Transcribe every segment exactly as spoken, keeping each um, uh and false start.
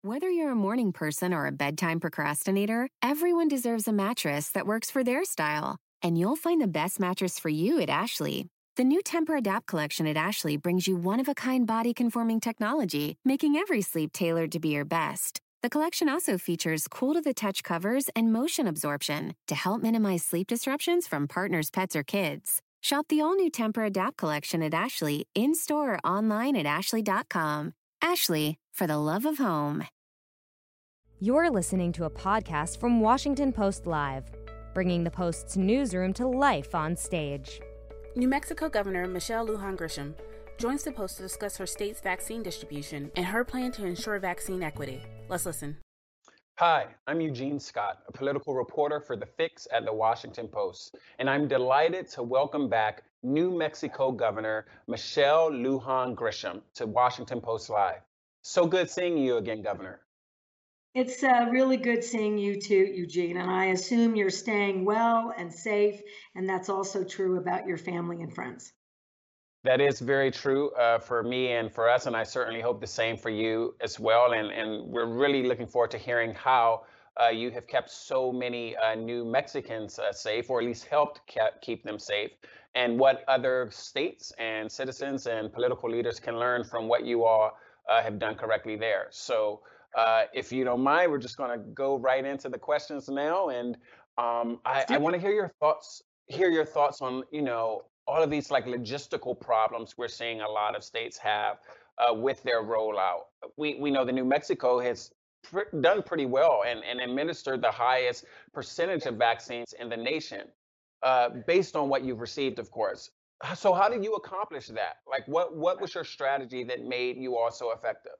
Whether you're a morning person or a bedtime procrastinator, everyone deserves a mattress that works for their style. And you'll find the best mattress for you at Ashley. The new Temper-Adapt collection at Ashley brings you one-of-a-kind body-conforming technology, making every sleep tailored to be your best. The collection also features cool-to-the-touch covers and motion absorption to help minimize sleep disruptions from partners, pets, or kids. Shop the all-new Temper-Adapt collection at Ashley, in-store or online at ashley dot com. Ashley, for the love of home. You're listening to a podcast from Washington Post Live, bringing the Post's newsroom to life on stage. New Mexico Governor Michelle Lujan Grisham joins the Post to discuss her state's vaccine distribution and her plan to ensure vaccine equity. Let's listen. Hi, I'm Eugene Scott, a political reporter for The Fix at the Washington Post, and I'm delighted to welcome back New Mexico Governor Michelle Lujan Grisham to Washington Post Live. So good seeing you again, Governor. It's uh, really good seeing you too, Eugene, and I assume you're staying well and safe, and that's also true about your family and friends. That is very true uh, for me and for us, and I certainly hope the same for you as well. And, and we're really looking forward to hearing how uh, you have kept so many uh, New Mexicans uh, safe, or at least helped ke- keep them safe, and what other states and citizens and political leaders can learn from what you all uh, have done correctly there. So uh, if you don't mind, we're just going to go right into the questions now. And um, I, I want to hear your thoughts, hear your thoughts on, you know, all of these like logistical problems we're seeing a lot of states have uh, with their rollout. We we know that New Mexico has pr- done pretty well and, and administered the highest percentage of vaccines in the nation, uh, based on what you've received, of course. So how did you accomplish that? Like, what what was your strategy that made you all so effective?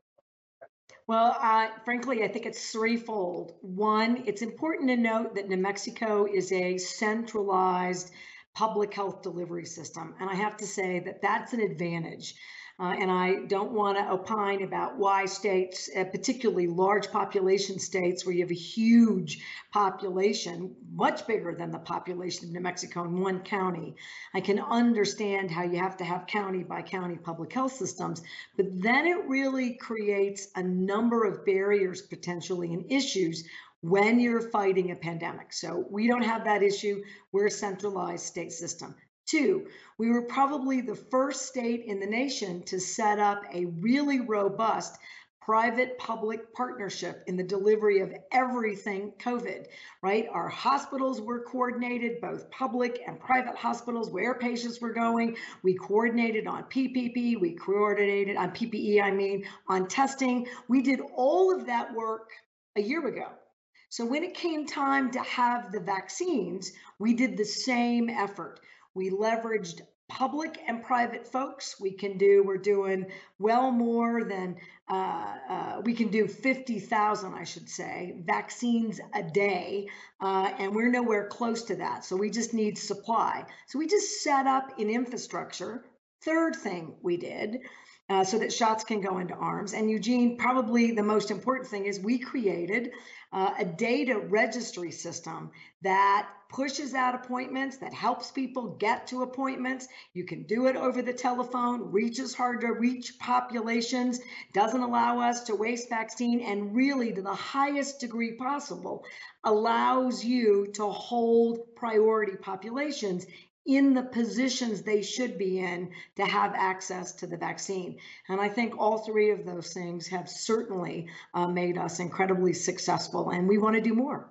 Well, uh, frankly, I think it's threefold. One, it's important to note that New Mexico is a centralized public health delivery system. And I have to say that that's an advantage. Uh, and I don't want to opine about why states, uh, particularly large population states where you have a huge population, much bigger than the population of New Mexico in one county. I can understand how you have to have county by county public health systems, but then it really creates a number of barriers potentially and issues when you're fighting a pandemic. So we don't have that issue. We're a centralized state system. Two, we were probably the first state in the nation to set up a really robust private-public partnership in the delivery of everything COVID, right? Our hospitals were coordinated, both public and private hospitals, where patients were going. We coordinated on P P P, we coordinated on P P E, I mean, on testing. We did all of that work a year ago. So when it came time to have the vaccines, we did the same effort. We leveraged public and private folks. We can do, we're doing well more than, uh, uh, we can do fifty thousand, I should say, vaccines a day, uh, and we're nowhere close to that. So we just need supply. So we just set up an infrastructure. Third thing we did, uh, so that shots can go into arms. And Eugene, probably the most important thing is we created uh, a data registry system that pushes out appointments, that helps people get to appointments. You can do it over the telephone, reaches hard to reach populations, doesn't allow us to waste vaccine, and really to the highest degree possible allows you to hold priority populations in the positions they should be in to have access to the vaccine. And I think all three of those things have certainly uh, made us incredibly successful, and we want to do more.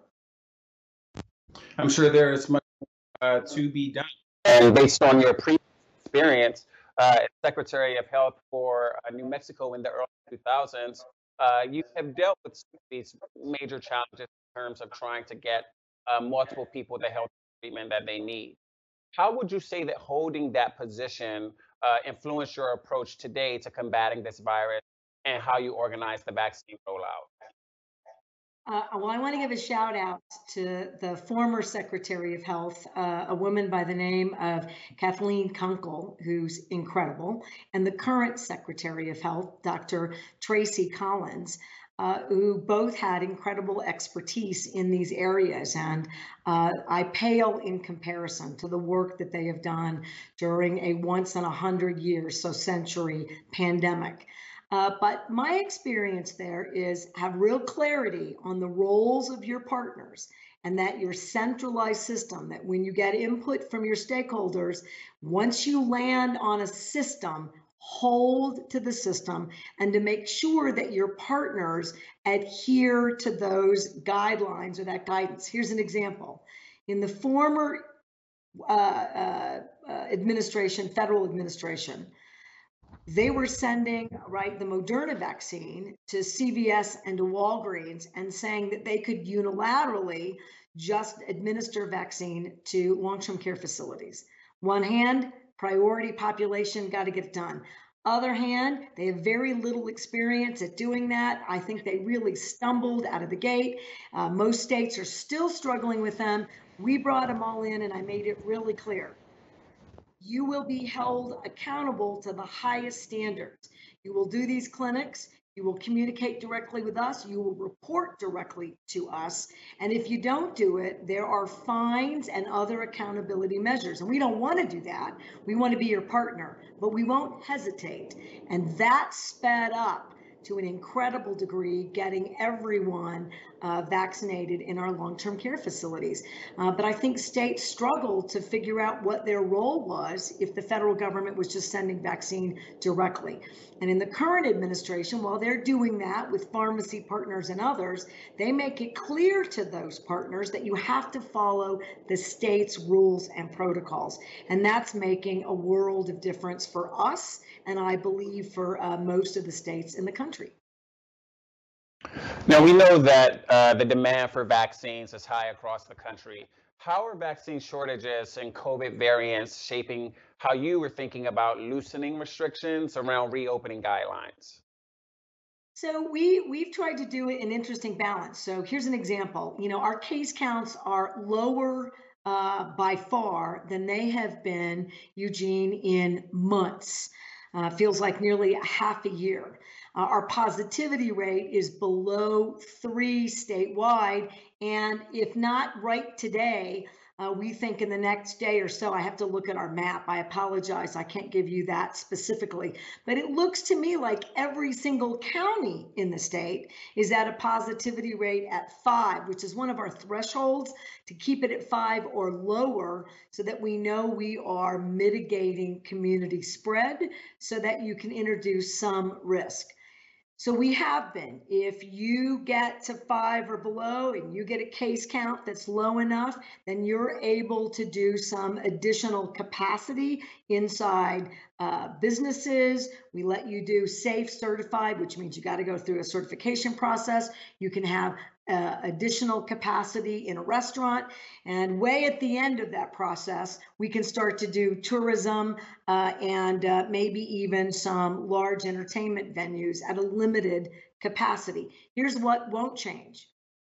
I'm sure there is much uh, to be done. And based on your previous experience uh, as Secretary of Health for uh, New Mexico in the early two thousands, uh, you have dealt with these major challenges in terms of trying to get uh, multiple people the health treatment that they need. How would you say that holding that position uh, influenced your approach today to combating this virus and how you organize the vaccine rollout? Uh, well, I want to give a shout out to the former Secretary of Health, uh, a woman by the name of Kathleen Kunkel, who's incredible, and the current Secretary of Health, Doctor Tracy Collins, uh, who both had incredible expertise in these areas. And uh, I pale in comparison to the work that they have done during a once in a hundred years, so century pandemic. Uh, but my experience there is have real clarity on the roles of your partners, and that your centralized system, that when you get input from your stakeholders, once you land on a system, hold to the system, and to make sure that your partners adhere to those guidelines or that guidance. Here's an example. In the former uh, uh, uh, administration, federal administration, they were sending, right, the Moderna vaccine to C V S and to Walgreens and saying that they could unilaterally just administer vaccine to long-term care facilities. One hand, priority population, got to get it done. Other hand, they have very little experience at doing that. I think they really stumbled out of the gate. Uh, most states are still struggling with them. We brought them all in, and I made it really clear. You will be held accountable to the highest standards. You will do these clinics. You will communicate directly with us. You will report directly to us. And if you don't do it, there are fines and other accountability measures. And we don't want to do that. We want to be your partner, but we won't hesitate. And that sped up to an incredible degree, getting everyone uh, vaccinated in our long-term care facilities. Uh, but I think states struggled to figure out what their role was if the federal government was just sending vaccine directly. And in the current administration, while they're doing that with pharmacy partners and others, they make it clear to those partners that you have to follow the state's rules and protocols. And that's making a world of difference for us, and I believe for uh, most of the states in the country. Now, we know that uh, the demand for vaccines is high across the country. How are vaccine shortages and COVID variants shaping how you were thinking about loosening restrictions around reopening guidelines? So we, we've tried to do an interesting balance. So here's an example. You know, our case counts are lower uh, by far than they have been, Eugene, in months. Uh, feels like nearly a half a year. Uh, our positivity rate is below three statewide. And if not right today, uh, we think in the next day or so, I have to look at our map. I apologize, I can't give you that specifically. But it looks to me like every single county in the state is at a positivity rate at five, which is one of our thresholds to keep it at five or lower so that we know we are mitigating community spread so that you can introduce some risk. So we have been. If you get to five or below and you get a case count that's low enough, then you're able to do some additional capacity inside uh, businesses. We let you do SAFE certified, which means you got to go through a certification process. You can have uh, additional capacity in a restaurant. And way at the end of that process, we can start to do tourism uh, and uh, maybe even some large entertainment venues at a limited capacity. Here's what won't change.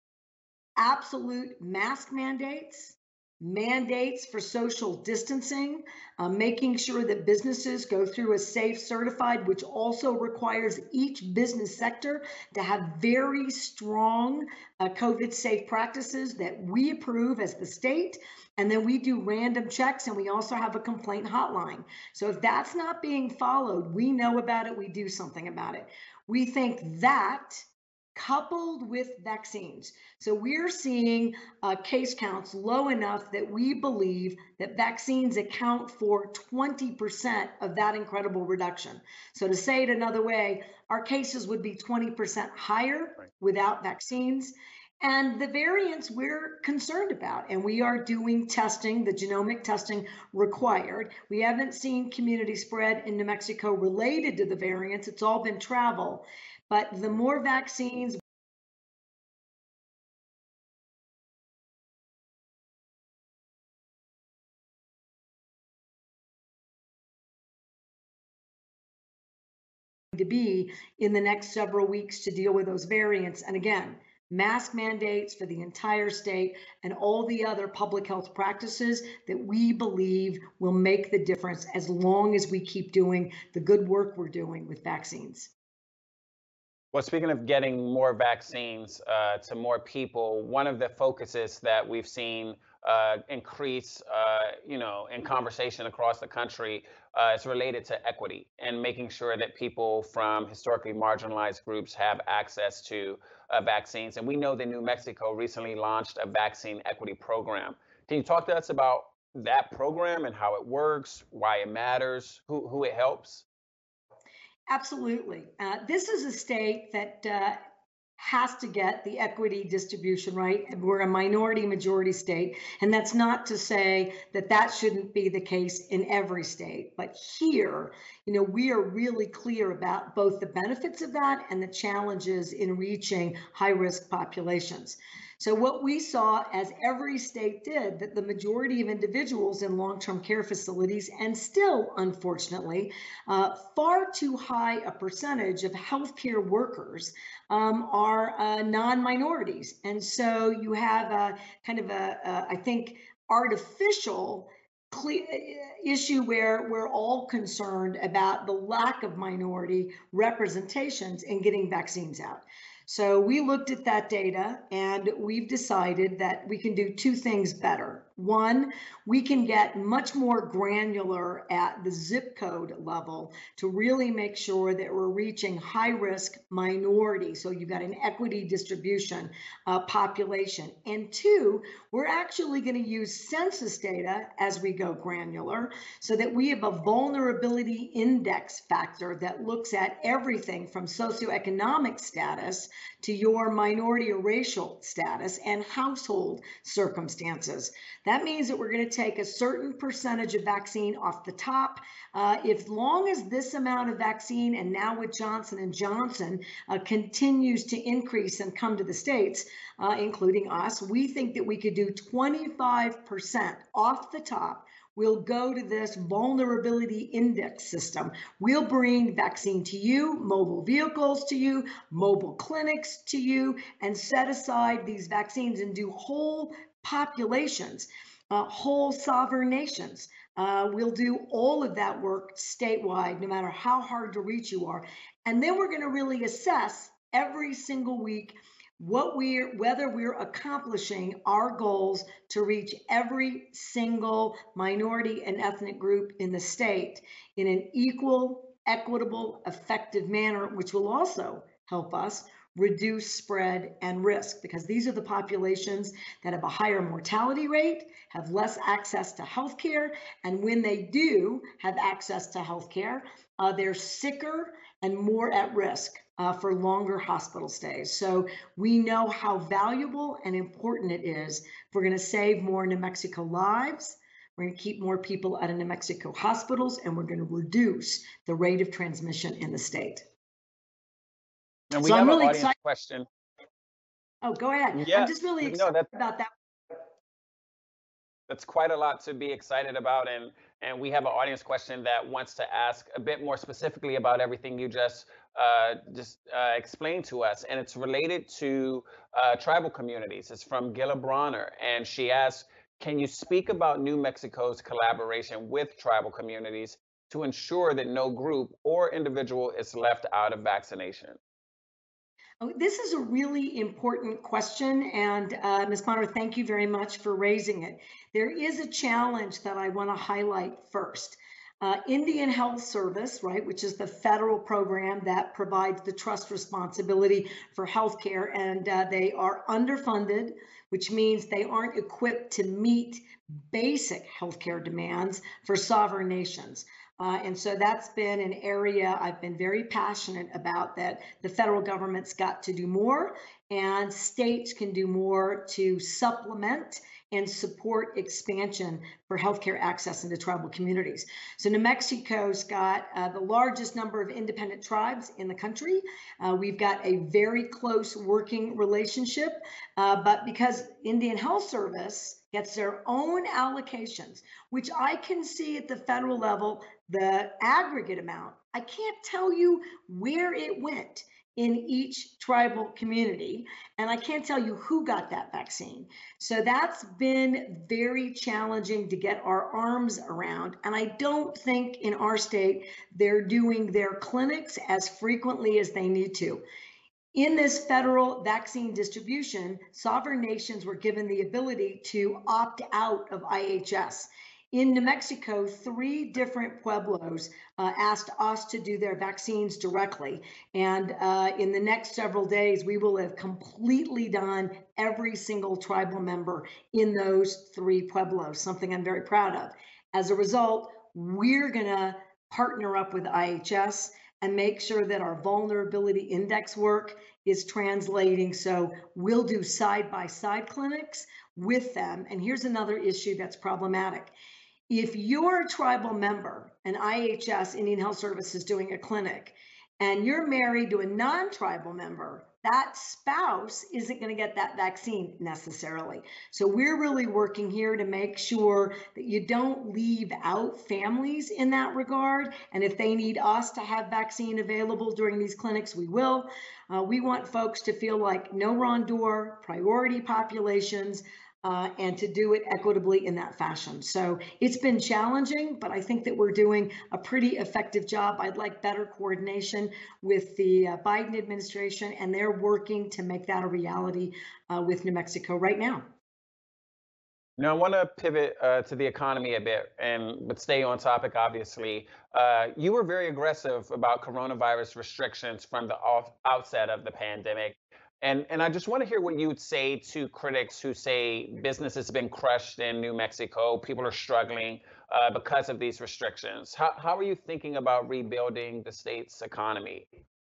Absolute mask mandates, mandates for social distancing, uh, making sure that businesses go through a SAFE certified, which also requires each business sector to have very strong uh, COVID safe practices that we approve as the state. And then we do random checks, and we also have a complaint hotline. So if that's not being followed, we know about it, we do something about it. We think that coupled with vaccines. So we're seeing uh, case counts low enough that we believe that vaccines account for twenty percent of that incredible reduction. So to say it another way, our cases would be twenty percent higher right. without vaccines. And the variants we're concerned about, and we are doing testing, the genomic testing required. We haven't seen community spread in New Mexico related to the variants. It's all been travel. But the more vaccines to be in the next several weeks to deal with those variants. And again, mask mandates for the entire state and all the other public health practices that we believe will make the difference as long as we keep doing the good work we're doing with vaccines. Well, speaking of getting more vaccines uh, to more people, one of the focuses that we've seen uh, increase, uh, you know, in conversation across the country uh, is related to equity and making sure that people from historically marginalized groups have access to uh, vaccines. And we know that New Mexico recently launched a vaccine equity program. Can you talk to us about that program and how it works, why it matters, who, who it helps? Absolutely. Uh, this is a state that uh, has to get the equity distribution right. We're a minority majority state, and that's not to say that that shouldn't be the case in every state. But here, you know, we are really clear about both the benefits of that and the challenges in reaching high-risk populations. So what we saw, as every state did, that the majority of individuals in long-term care facilities, and still, unfortunately, uh, far too high a percentage of healthcare workers um, are uh, non-minorities. And so you have a kind of a, a I think, artificial issue where we're all concerned about the lack of minority representations in getting vaccines out. So we looked at that data and we've decided that we can do two things better. One, we can get much more granular at the zip code level to really make sure that we're reaching high risk minority. So you've got an equity distribution uh, population. And two, we're actually going to use census data as we go granular so that we have a vulnerability index factor that looks at everything from socioeconomic status to your minority or racial status and household circumstances. That means that we're going to take a certain percentage of vaccine off the top. Uh, if long as this amount of vaccine, and now with Johnson and Johnson, uh, continues to increase and come to the states, uh, including us, we think that we could do twenty-five percent off the top. We'll go to this vulnerability index system. We'll bring vaccine to you, mobile vehicles to you, mobile clinics to you, and set aside these vaccines and do whole populations, uh, whole sovereign nations. Uh, we'll do all of that work statewide, no matter how hard to reach you are. And then we're going to really assess every single week what we're, whether we're accomplishing our goals to reach every single minority and ethnic group in the state in an equal, equitable, effective manner, which will also help us reduce spread and risk, because these are the populations that have a higher mortality rate, have less access to health care, and when they do have access to health care, uh, they're sicker and more at risk uh, for longer hospital stays. So we know how valuable and important it is. If we're going to save more New Mexico lives, we're going to keep more people out of New Mexico hospitals, and we're going to reduce the rate of transmission in the state. And we so have I'm an really audience excited. question. Oh, go ahead. Yeah, I'm just really no, excited that, about that. that's quite a lot to be excited about. And, and we have an audience question that wants to ask a bit more specifically about everything you just, uh, just uh, explained to us. And it's related to uh, tribal communities. It's from Gilla Bronner. And she asks, can you speak about New Mexico's collaboration with tribal communities to ensure that no group or individual is left out of vaccination? Oh, this is a really important question, and uh, Miz Bonner, thank you very much for raising it. There is a challenge that I want to highlight first. Uh, Indian Health Service, right, which is the federal program that provides the trust responsibility for healthcare, and uh, they are underfunded, which means they aren't equipped to meet basic healthcare demands for sovereign nations. Uh, and so that's been an area I've been very passionate about, that the federal government's got to do more and states can do more to supplement and support expansion for healthcare access into tribal communities. So New Mexico's got uh, the largest number of independent tribes in the country. Uh, we've got a very close working relationship, uh, but because Indian Health Service gets their own allocations, which I can see at the federal level, the aggregate amount, I can't tell you where it went in each tribal community, and I can't tell you who got that vaccine. So that's been very challenging to get our arms around. And I don't think in our state they're doing their clinics as frequently as they need to. In this federal vaccine distribution, sovereign nations were given the ability to opt out of I H S. In New Mexico, three different pueblos uh, asked us to do their vaccines directly. And uh, in the next several days, we will have completely done every single tribal member in those three pueblos, something I'm very proud of. As a result, we're going to partner up with I H S and make sure that our vulnerability index work is translating. So we'll do side-by-side clinics with them. And here's another issue that's problematic. If you're a tribal member and I H S, Indian Health Service, is doing a clinic, and you're married to a non-tribal member, that spouse isn't going to get that vaccine necessarily. So we're really working here to make sure that you don't leave out families in that regard. And if they need us to have vaccine available during these clinics, we will. Uh, we want folks to feel like no wrong door, priority populations, Uh, and to do it equitably in that fashion. So it's been challenging, but I think that we're doing a pretty effective job. I'd like better coordination with the uh, Biden administration, and they're working to make that a reality uh, with New Mexico right now. Now, I want to pivot uh, to the economy a bit, and but stay on topic, obviously. Uh, you were very aggressive about coronavirus restrictions from the off- outset of the pandemic. And and I just want to hear what you would say to critics who say business has been crushed in New Mexico. People are struggling uh, because of these restrictions. How, how are you thinking about rebuilding the state's economy?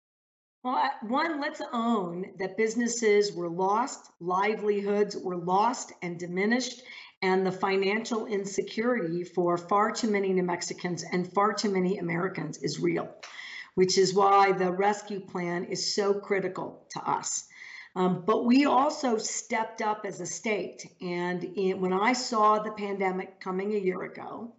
Well, one, let's own that businesses were lost, livelihoods were lost and diminished, and the financial insecurity for far too many New Mexicans and far too many Americans is real, which is why the rescue plan is so critical to us. Um, but we also stepped up as a state. And in, when I saw the pandemic coming a year ago,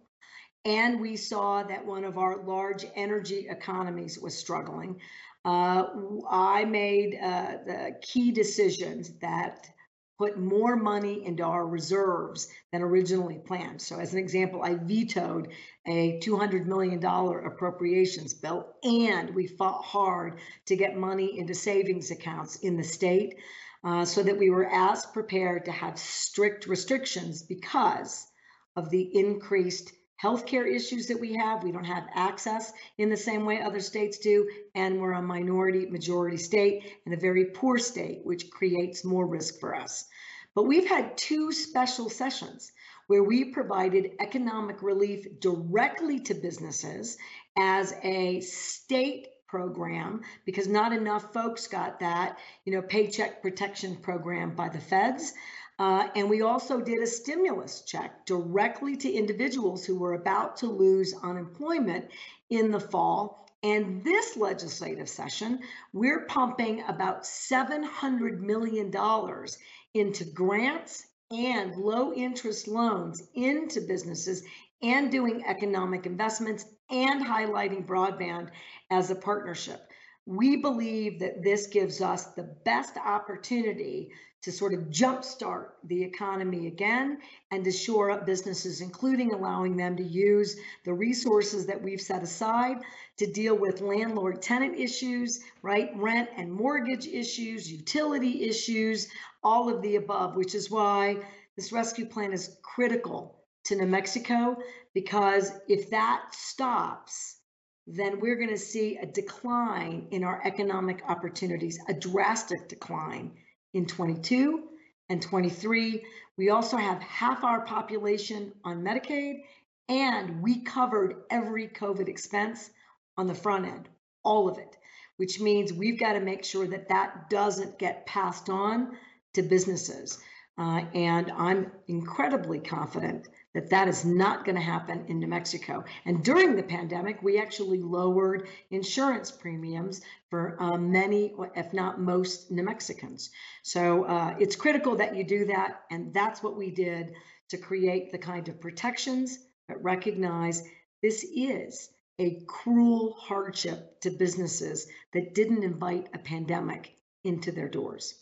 and we saw that one of our large energy economies was struggling, uh, I made uh, the key decisions that put more money into our reserves than originally planned. So as an example, I vetoed a two hundred million dollars appropriations bill, and we fought hard to get money into savings accounts in the state uh, so that we were as prepared to have strict restrictions because of the increased healthcare issues that we have. We don't have access in the same way other states do, and we're a minority majority state and a very poor state, which creates more risk for us. But we've had two special sessions where we provided economic relief directly to businesses as a state program, because not enough folks got that, you know, paycheck protection program by the feds. Uh, and we also did a stimulus check directly to individuals who were about to lose unemployment in the fall. And this legislative session, we're pumping about seven hundred million dollars into grants and low interest loans into businesses and doing economic investments and highlighting broadband as a partnership. We believe that this gives us the best opportunity to sort of jumpstart the economy again and to shore up businesses, including allowing them to use the resources that we've set aside to deal with landlord-tenant issues, right? Rent and mortgage issues, utility issues, all of the above, which is why this rescue plan is critical to New Mexico, because if that stops, then we're going to see a decline in our economic opportunities, a drastic decline in twenty-two and twenty-three. We also have half our population on Medicaid, and we covered every COVID expense on the front end, all of it, which means we've got to make sure that that doesn't get passed on to businesses. Uh, and I'm incredibly confident that that is not going to happen in New Mexico. And during the pandemic, we actually lowered insurance premiums for uh, many, if not most, New Mexicans. So uh, it's critical that you do that. And that's what we did to create the kind of protections that recognize this is a cruel hardship to businesses that didn't invite a pandemic into their doors.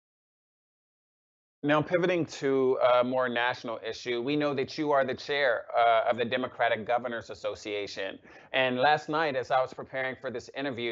Now, pivoting to a more national issue, we know that you are the chair uh, of the Democratic Governors Association. And last night, as I was preparing for this interview,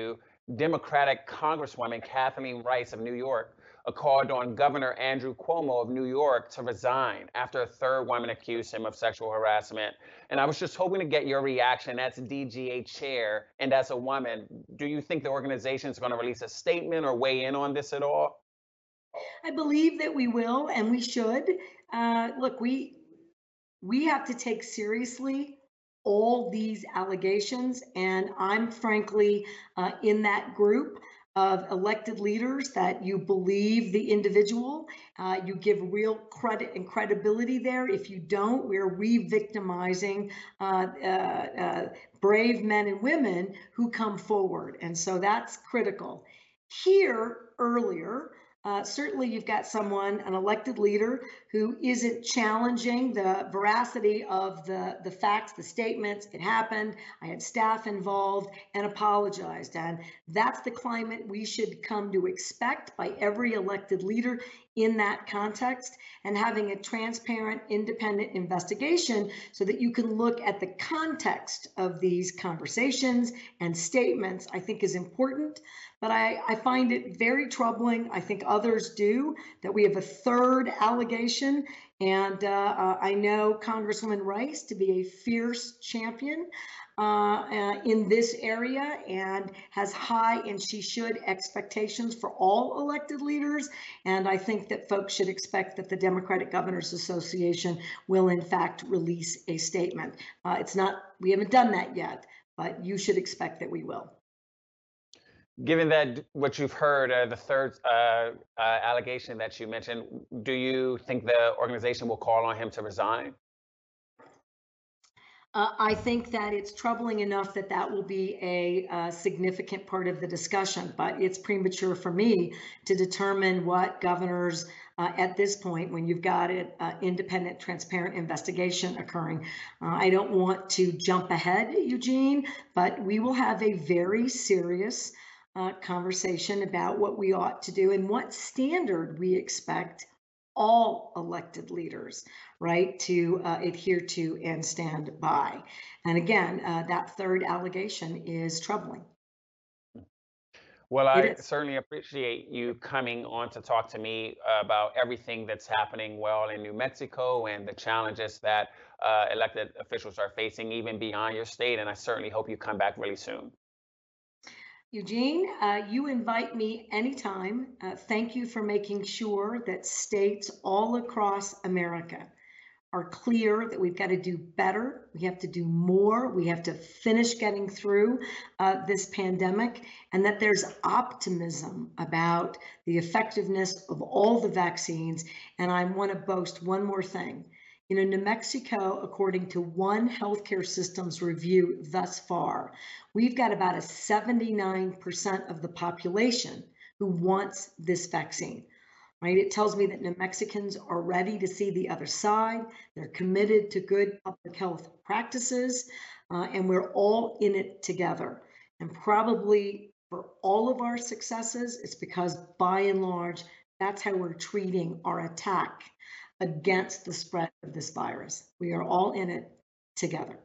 Democratic Congresswoman Kathleen Rice of New York uh, called on Governor Andrew Cuomo of New York to resign after a third woman accused him of sexual harassment. And I was just hoping to get your reaction as D G A chair and as a woman. Do you think the organization is going to release a statement or weigh in on this at all? I believe that we will, and we should. Uh, look, we we have to take seriously all these allegations, and I'm frankly uh, in that group of elected leaders that you believe the individual, uh, you give real credit and credibility there. If you don't, we're re-victimizing uh, uh, uh, brave men and women who come forward, and so that's critical. Here, earlier, Uh, certainly, you've got someone, an elected leader, who isn't challenging the veracity of the, the facts, the statements. It happened. I had staff involved and apologized. And that's the climate we should come to expect by every elected leader in that context, and having a transparent, independent investigation so that you can look at the context of these conversations and statements, I think is important. But I, I find it very troubling, I think others do, that we have a third allegation. And uh, uh, I know Congresswoman Rice to be a fierce champion uh, uh, in this area, and has high, and she should, expectations for all elected leaders. And I think that folks should expect that the Democratic Governors Association will in fact release a statement. Uh, it's not, we haven't done that yet, but you should expect that we will. Given that what you've heard, uh, the third uh, uh, allegation that you mentioned, do you think the organization will call on him to resign? Uh, I think that it's troubling enough that that will be a, a significant part of the discussion, but it's premature for me to determine what governors uh, at this point, when you've got an uh, independent, transparent investigation occurring. Uh, I don't want to jump ahead, Eugene, but we will have a very serious Uh, conversation about what we ought to do and what standard we expect all elected leaders, right, to uh, adhere to and stand by. And again, uh, that third allegation is troubling. Well, I certainly appreciate you coming on to talk to me about everything that's happening well in New Mexico and the challenges that uh, elected officials are facing even beyond your state. And I certainly hope you come back really soon. Eugene, uh, you invite me anytime. Uh, thank you for making sure that states all across America are clear that we've got to do better. We have to do more. We have to finish getting through uh, this pandemic, and that there's optimism about the effectiveness of all the vaccines. And I want to boast one more thing. You know, New Mexico, according to one healthcare systems review thus far, we've got about a seventy-nine percent of the population who wants this vaccine, right? It tells me that New Mexicans are ready to see the other side. They're committed to good public health practices, uh, and we're all in it together. And probably for all of our successes, it's because by and large, that's how we're treating our attack against the spread of this virus. We are all in it together.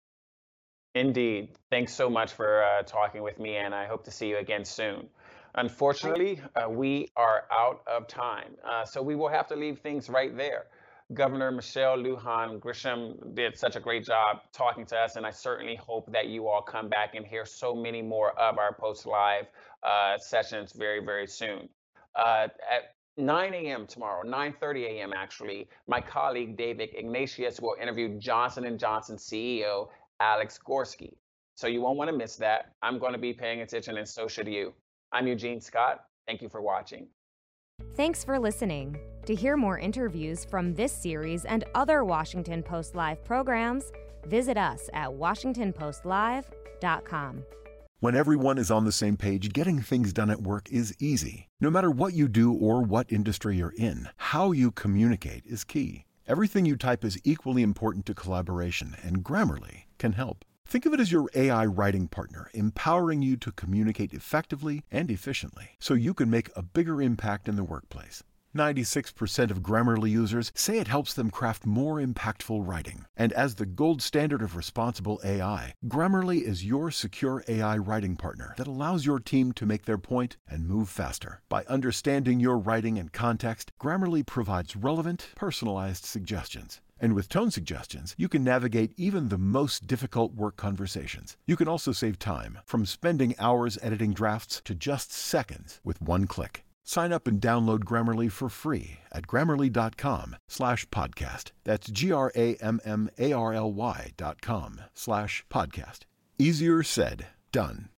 Indeed. Thanks so much for uh, talking with me, and I hope to see you again soon. Unfortunately, uh, we are out of time, uh, so we will have to leave things right there. Governor Michelle Lujan Grisham did such a great job talking to us, and I certainly hope that you all come back and hear so many more of our Post Live uh, sessions very, very soon. Uh, at nine a m tomorrow, nine thirty a m actually, my colleague David Ignatius will interview Johnson and Johnson C E O Alex Gorsky. So you won't want to miss that. I'm going to be paying attention, and so should you. I'm Eugene Scott. Thank you for watching. Thanks for listening. To hear more interviews from this series and other Washington Post Live programs, visit us at washington post live dot com. When everyone is on the same page, getting things done at work is easy. No matter what you do or what industry you're in, how you communicate is key. Everything you type is equally important to collaboration, and Grammarly can help. Think of it as your A I writing partner, empowering you to communicate effectively and efficiently so you can make a bigger impact in the workplace. ninety-six percent of Grammarly users say it helps them craft more impactful writing. And as the gold standard of responsible A I, Grammarly is your secure A I writing partner that allows your team to make their point and move faster. By understanding your writing and context, Grammarly provides relevant, personalized suggestions. And with tone suggestions, you can navigate even the most difficult work conversations. You can also save time, from spending hours editing drafts to just seconds with one click. Sign up and download Grammarly for free at grammarly.com slash podcast. That's G-R-A-M-M-A-R-L-Y dot com slash podcast. Easier said, done.